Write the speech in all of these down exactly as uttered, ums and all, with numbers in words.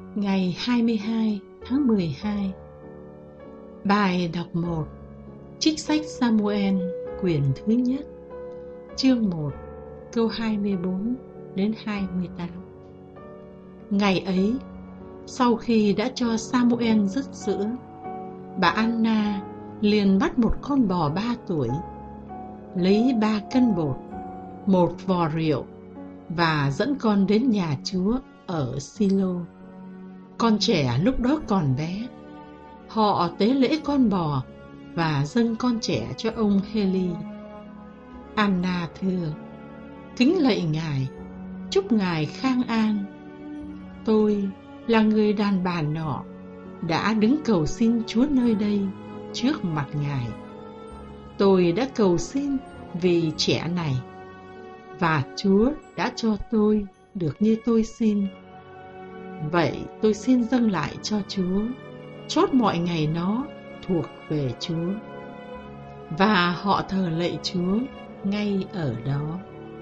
Ngày hai mươi hai tháng mười hai. Bài đọc một. Trích sách Sa-mu-el quyển thứ nhất, chương một, câu hai mươi bốn đến hai mươi tám. Ngày ấy, sau khi đã cho Sa-mu-el dứt sữa, bà Anna liền bắt một con bò ba tuổi, lấy ba cân bột, một vò rượu và dẫn con đến nhà Chúa ở Si-lô. Con trẻ lúc đó còn bé. Họ tế lễ con bò và dâng con trẻ cho ông Hê-li. Anna thưa: Kính lạy Ngài, chúc Ngài khang an. Tôi là người đàn bà nọ đã đứng cầu xin Chúa nơi đây trước mặt Ngài. Tôi đã cầu xin vì trẻ này, và Chúa đã cho tôi được như tôi xin. Vậy tôi xin dâng lại cho Chúa, chốt mọi ngày nó thuộc về Chúa. Và họ thờ lạy Chúa ngay ở đó.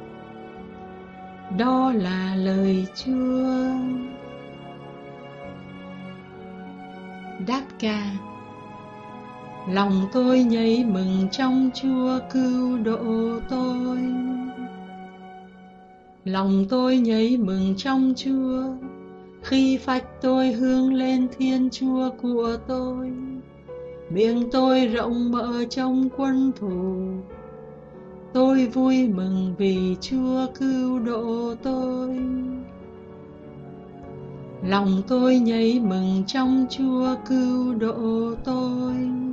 Đó là lời Chúa. Đáp ca. Lòng tôi nhảy mừng trong Chúa cứu độ tôi. Lòng tôi nhảy mừng trong Chúa, khi phách tôi hướng lên Thiên Chúa của tôi. Miệng tôi rộng mở trong quân thù, tôi vui mừng vì Chúa cứu độ tôi. Lòng tôi nhảy mừng trong Chúa cứu độ tôi.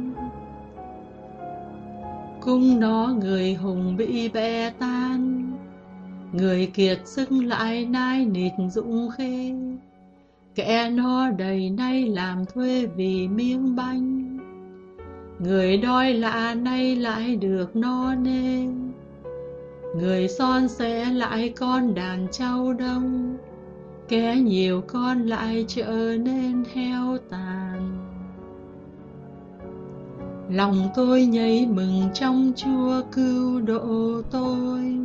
Cùng nó người hùng bị bẻ tan, người kiệt sức lại nai nịt dũng khê. Kẻ nó đầy nay làm thuê vì miếng bánh, người đói lạ nay lại được no nê. Người son sẽ lại con đàn trâu đông, kẻ nhiều con lại trở nên heo tàn. Lòng tôi nhảy mừng trong Chúa cứu độ tôi.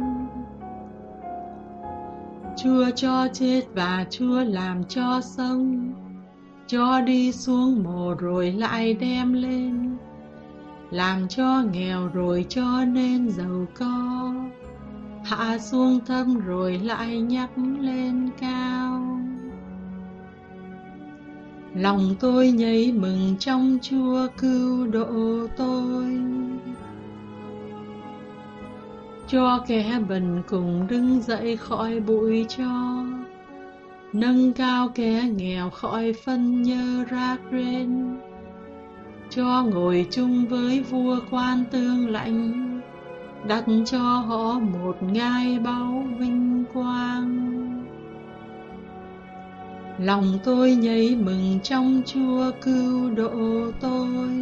Chúa cho chết và Chúa làm cho sống, cho đi xuống mồ rồi lại đem lên, làm cho nghèo rồi cho nên giàu có, hạ xuống thấp rồi lại nhắc lên cao. Lòng tôi nhảy mừng trong Chúa cứu độ tôi. Cho kẻ bần cùng đứng dậy khỏi bụi tro, nâng cao kẻ nghèo khỏi phân nhơ rác rên. Cho ngồi chung với vua quan tương lãnh, đặt cho họ một ngai báu vinh quang. Lòng tôi nhảy mừng trong Chúa cứu độ tôi.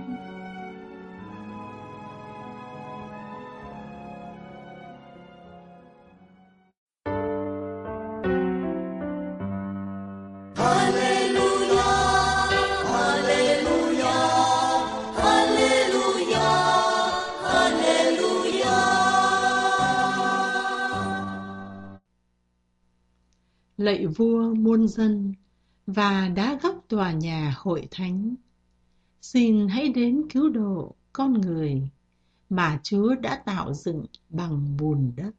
Lạy vua muôn dân và đá góc tòa nhà hội thánh, xin hãy đến cứu độ con người mà Chúa đã tạo dựng bằng bùn đất.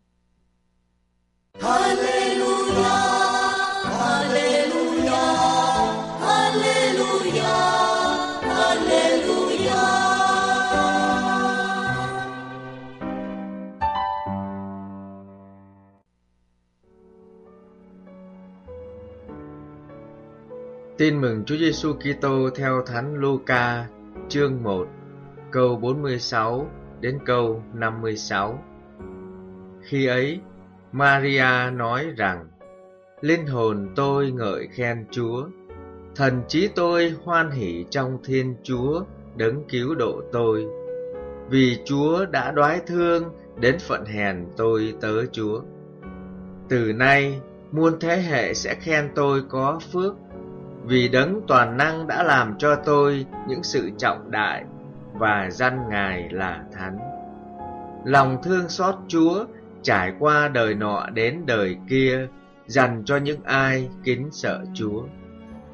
Hallelujah, Hallelujah, Hallelujah, Hallelujah. Tin mừng Chúa Giêsu Kitô theo Thánh Luca, chương một, câu bốn mươi sáu đến câu năm mươi sáu. Khi ấy, Maria nói rằng: Linh hồn tôi ngợi khen Chúa, thần trí tôi hoan hỉ trong Thiên Chúa đấng cứu độ tôi, vì Chúa đã đoái thương đến phận hèn tôi tớ Chúa. Từ nay, muôn thế hệ sẽ khen tôi có phước, vì đấng toàn năng đã làm cho tôi những sự trọng đại và danh Ngài là thánh. Lòng thương xót Chúa trải qua đời nọ đến đời kia, dành cho những ai kính sợ Chúa.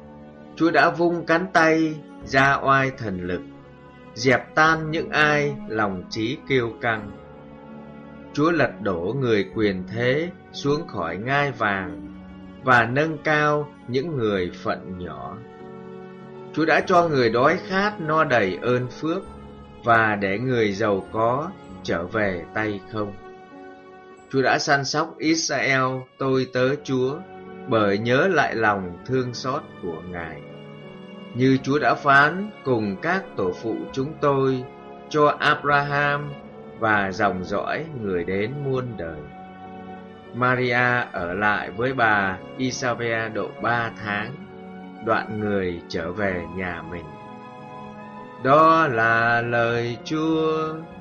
Chúa đã vung cánh tay ra oai thần lực, dẹp tan những ai lòng trí kiêu căng. Chúa lật đổ người quyền thế xuống khỏi ngai vàng và nâng cao những người phận nhỏ. Chúa đã cho người đói khát no đầy ơn phước và để người giàu có trở về tay không. Chúa đã săn sóc Israel tôi tớ Chúa bởi nhớ lại lòng thương xót của Ngài. Như Chúa đã phán cùng các tổ phụ chúng tôi cho Abraham và dòng dõi người đến muôn đời. Maria ở lại với bà Isabel độ ba tháng, đoạn người trở về nhà mình. Đó là lời Chúa.